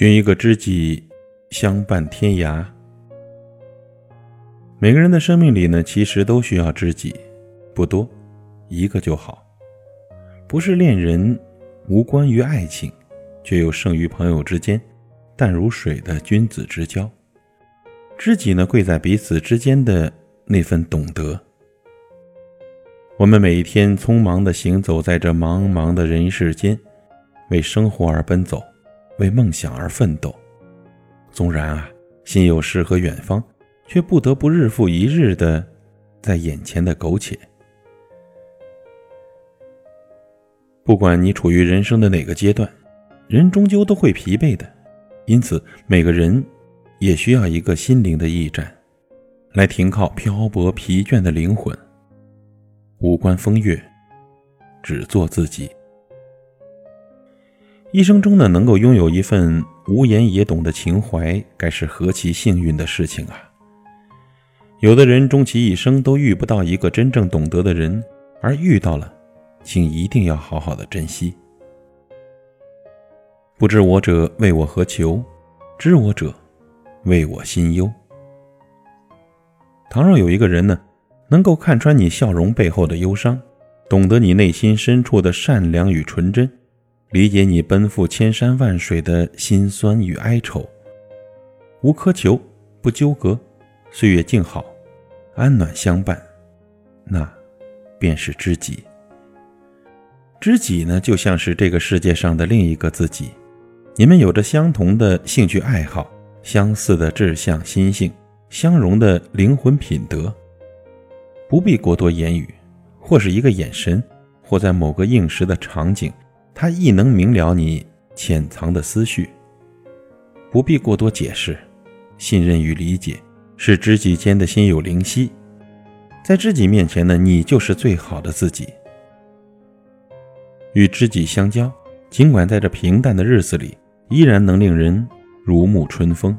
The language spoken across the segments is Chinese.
寻一个知己，相伴天涯。每个人的生命里呢，其实都需要知己，不多，一个就好。不是恋人，无关于爱情，却又胜于朋友之间，淡如水的君子之交。知己呢，贵在彼此之间的那份懂得。我们每一天匆忙地行走在这茫茫的人世间，为生活而奔走，为梦想而奋斗。纵然心有诗和远方，却不得不日复一日的在眼前的苟且。不管你处于人生的哪个阶段，人终究都会疲惫的，因此每个人也需要一个心灵的驿站，来停靠漂泊疲倦的灵魂。无关风月，只做自己。一生中呢，能够拥有一份无言也懂的情怀，该是何其幸运的事情啊！有的人终其一生都遇不到一个真正懂得的人，而遇到了，请一定要好好的珍惜。不知我者为我何求，知我者为我心忧。倘若有一个人呢，能够看穿你笑容背后的忧伤，懂得你内心深处的善良与纯真，理解你奔赴千山万水的辛酸与哀愁，无苛求，不纠葛，岁月静好，安暖相伴，那便是知己。知己呢，就像是这个世界上的另一个自己，你们有着相同的兴趣爱好，相似的志向心性，相融的灵魂品德。不必过多言语，或是一个眼神，或在某个应时的场景，它亦能明了你潜藏的思绪。不必过多解释，信任与理解是知己间的心有灵犀。在知己面前呢，你就是最好的自己。与知己相交，尽管在这平淡的日子里，依然能令人如沐春风。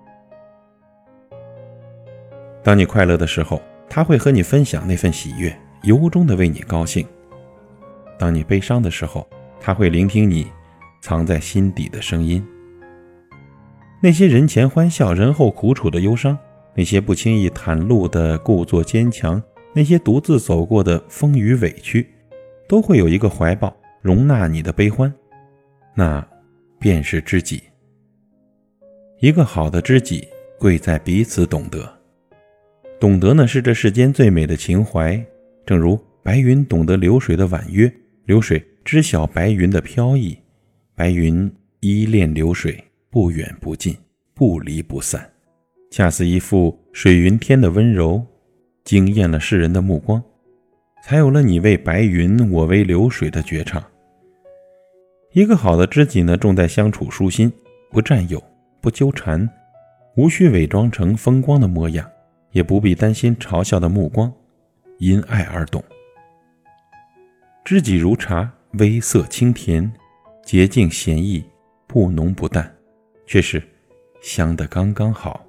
当你快乐的时候，他会和你分享那份喜悦，由衷的为你高兴。当你悲伤的时候，他会聆听你藏在心底的声音。那些人前欢笑人后苦楚的忧伤，那些不轻易袒露的故作坚强，那些独自走过的风雨委屈，都会有一个怀抱容纳你的悲欢，那便是知己。一个好的知己，贵在彼此懂得。懂得呢，是这世间最美的情怀，正如白云懂得流水的婉约，流水知晓白云的飘逸，白云依恋流水，不远不近，不离不散，恰似一副水云天的温柔，惊艳了世人的目光，才有了你为白云，我为流水的绝唱。一个好的知己呢，重在相处舒心，不占有，不纠缠，无需伪装成风光的模样，也不必担心嘲笑的目光，因爱而懂。知己如茶，微涩清甜，洁净咸逸，不浓不淡，却是香得刚刚好。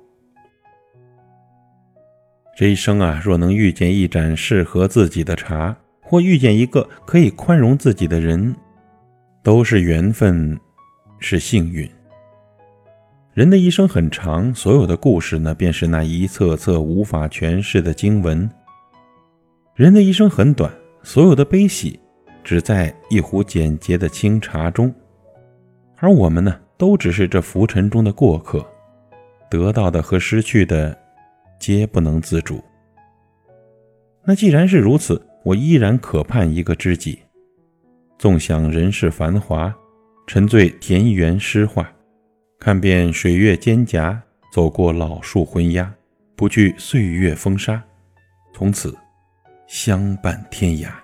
这一生若能遇见一盏适合自己的茶，或遇见一个可以宽容自己的人，都是缘分，是幸运。人的一生很长，所有的故事呢，便是那一册册无法诠释的经文。人的一生很短，所有的悲喜只在一壶简洁的清茶中，而我们呢，都只是这浮尘中的过客，得到的和失去的皆不能自主。那既然是如此，我依然渴盼一个知己，纵享人世繁华，沉醉田园诗画，看遍水月蒹葭，走过老树昏鸦，不惧岁月风沙，从此相伴天涯。